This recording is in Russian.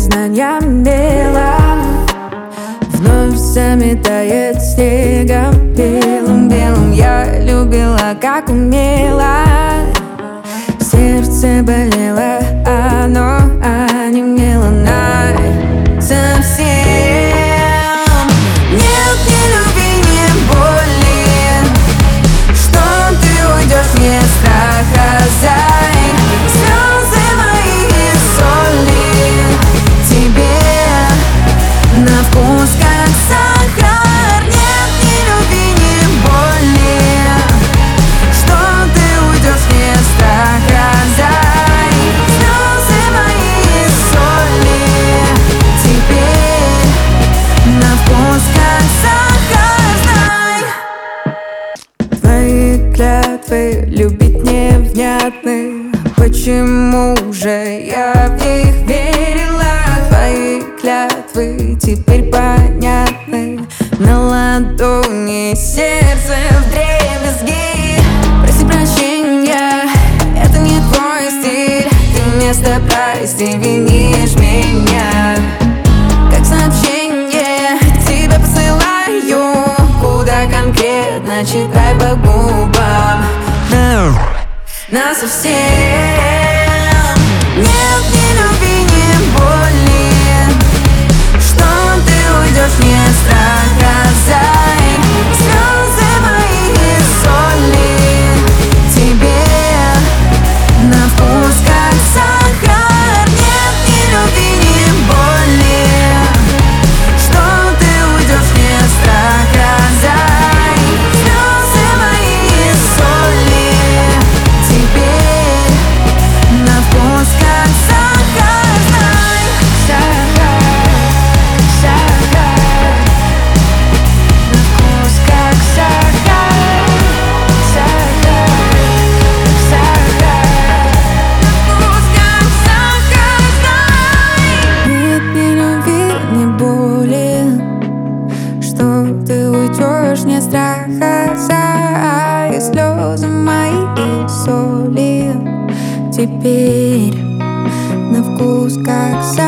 признания мела вновь заметает снегом белым-белым. Я любила, как умела, сердце болело, оно онемело на совсем. Нет ни любви, ни боли, что ты уйдешь, мне страха зай. Слезы мои соли тебе на вкус как сахар. Нет ни любви, ни боли, что ты уйдешь, мне страха зай. Слезы мои соли теперь на вкус как сахар, знай. Твои клятвы любить невнятны, почему же я в них верила? Твои клятвы теперь понятны, на ладони сердце вдребезги. Проси прощения, это не твой стиль, ты вместо прости винишь меня. Как сообщение тебе посылаю, куда конкретно читай по губам. На совсем. Нет ни любви, ни боли, что ты уйдешь, мне страха зай. Слезы мои соли тебе на вкус как сахар. Нет ни любви, ни боли, что ты уйдешь, мне страха зай. Слезы мои соли теперь на вкус как сахар, знай. Сахар, сахар, на вкус как сахар. Сахар, сахар, на вкус как сахар, знай. Нет ни любви, ни боли, что ты уйдешь, не страха зай. Слезы мои соли теперь на вкус как сахар.